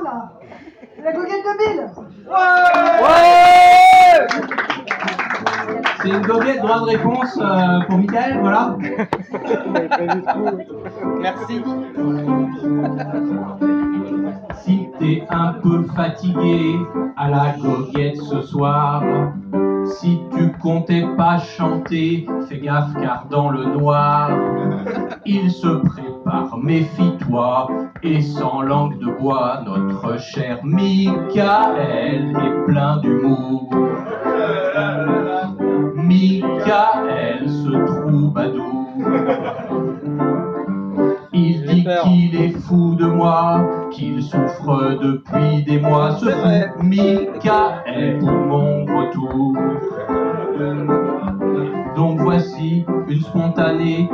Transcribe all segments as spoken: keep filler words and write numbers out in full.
là. C'est la goguette de Bill. Ouais. C'est une goguette, droit de réponse euh, pour Michael, voilà. Merci. Si t'es un peu fatigué à la goguette ce soir, si tu comptais pas chanter, fais gaffe car dans le noir, il se prépare, méfie-toi, et sans langue de bois, notre cher Michael est plein d'humour. Michael se troubadour. Il dit qu'il est fou de moi, qu'il souffre depuis des mois. Ce fou Michael pour mon retour. Donc voici une spontanée.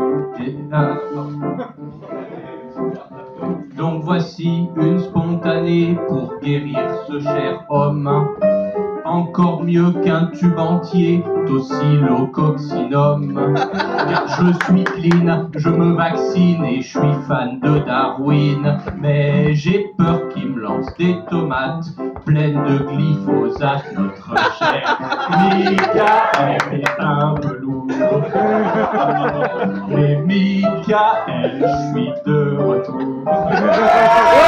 Donc voici une spontanée pour guérir ce cher homme. Encore mieux qu'un tube entier d'oscillococcinum. Car je suis clean, je me vaccine et je suis fan de Darwin. Mais j'ai peur qu'il me lance des tomates pleines de glyphosate. Notre cher Michael est un peu lourd. Mais Michael, je suis de retour.